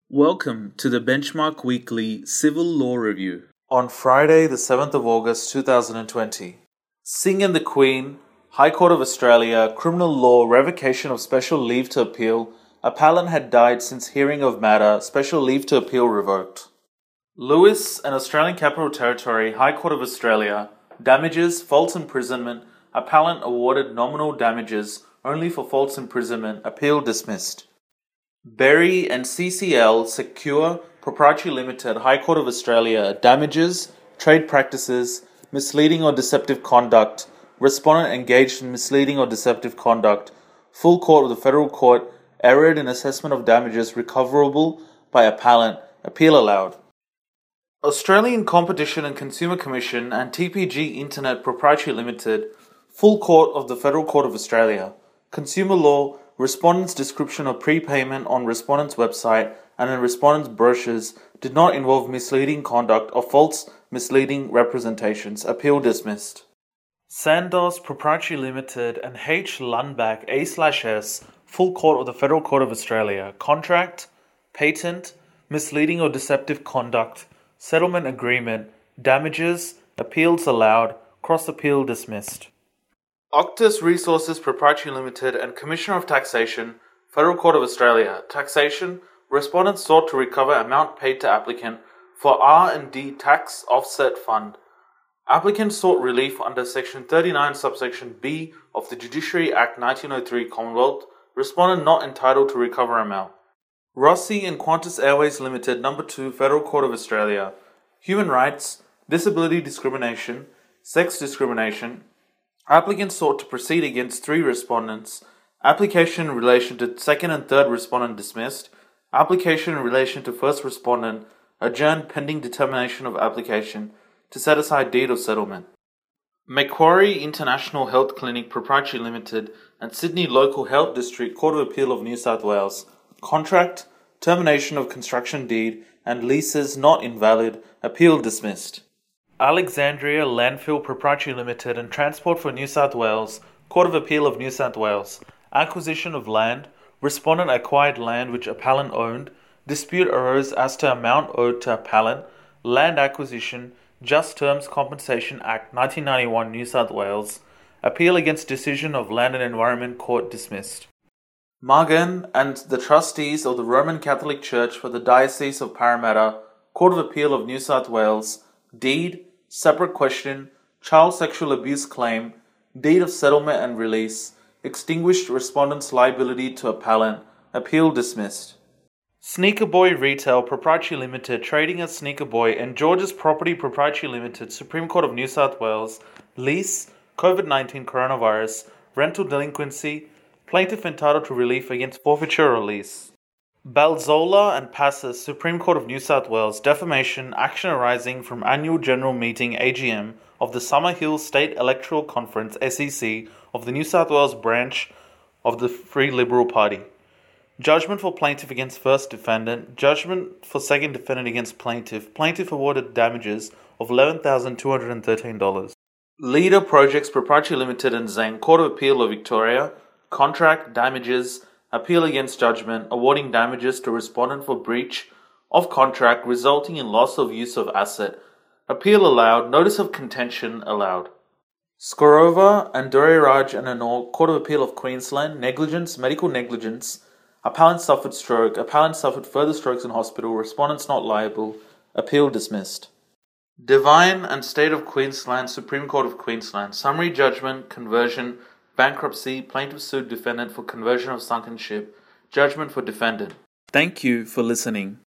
Welcome to the Benchmark Weekly Civil Law Review. On Friday, the 7th of August 2020, Singh and the Queen, High Court of Australia, Criminal Law, Revocation of Special Leave to Appeal. Appellant had died since hearing of matter, Special Leave to Appeal revoked. Lewis and Australian Capital Territory, High Court of Australia, damages, false imprisonment. Appellant awarded nominal damages only for false imprisonment. Appeal dismissed. Berry and CCL Secure Proprietary Limited, High Court of Australia, damages, trade practices, misleading or deceptive conduct, respondent engaged in misleading or deceptive conduct, full court of the Federal Court, erred in assessment of damages recoverable by appellant, appeal allowed. Australian Competition and Consumer Commission and TPG Internet Proprietary Limited, full court of the Federal Court of Australia, consumer law, respondent's description of prepayment on respondent's website and in respondent's brochures did not involve misleading conduct or false misleading representations. Appeal dismissed. Sandoz Proprietary Limited and H. Lundback A/S, full court of the Federal Court of Australia, contract, patent, misleading or deceptive conduct, settlement agreement, damages, appeals allowed, cross appeal dismissed. Octus Resources Proprietary Limited and Commissioner of Taxation, Federal Court of Australia, taxation, respondents sought to recover amount paid to applicant for R&D tax offset fund. Applicant sought relief under Section 39 subsection B of the Judiciary Act 1903 Commonwealth, respondent not entitled to recover amount. Rossi and Qantas Airways Limited, No. 2, Federal Court of Australia, human rights, disability discrimination, sex discrimination. Applicant sought to proceed against 3 respondents. Application in relation to second and third respondent dismissed. Application in relation to first respondent adjourned pending determination of application to set aside deed of settlement. Macquarie International Health Clinic Proprietary Limited and Sydney Local Health District Court of Appeal of New South Wales. Contract, termination of construction deed and leases not invalid. Appeal dismissed. Alexandria Landfill Proprietary Limited and Transport for New South Wales, Court of Appeal of New South Wales, acquisition of land, respondent acquired land which appellant owned, dispute arose as to amount owed to appellant, land acquisition, Just Terms Compensation Act 1991 New South Wales, appeal against decision of Land and Environment Court dismissed. Magan and the trustees of the Roman Catholic Church for the Diocese of Parramatta, Court of Appeal of New South Wales, deed, separate question, child sexual abuse claim, deed of settlement and release, extinguished respondent's liability to appellant, appeal dismissed. Sneaker Boy Retail Proprietary Limited, trading as Sneaker Boy, and George's Property Proprietary Limited, Supreme Court of New South Wales, lease, COVID-19 coronavirus, rental delinquency, plaintiff entitled to relief against forfeiture or lease. Balzola and Passes, Supreme Court of New South Wales, defamation, action arising from Annual General Meeting AGM of the Summerhill State Electoral Conference SEC of the New South Wales branch of the Free Liberal Party. Judgment for plaintiff against first defendant, judgment for second defendant against plaintiff. Plaintiff awarded damages of $11,213. Leader Projects Proprietary Limited and Zeng, Court of Appeal of Victoria, contract, damages, appeal against judgment, awarding damages to respondent for breach of contract resulting in loss of use of asset. Appeal allowed, notice of contention allowed. Skorova and Doriraj and Anor, Court of Appeal of Queensland, negligence, medical negligence. Appellant suffered stroke, appellant suffered further strokes in hospital, respondents not liable. Appeal dismissed. Devine and State of Queensland, Supreme Court of Queensland, summary judgment, conversion, bankruptcy, plaintiff sued defendant for conversion of sunken ship, judgment for defendant. Thank you for listening.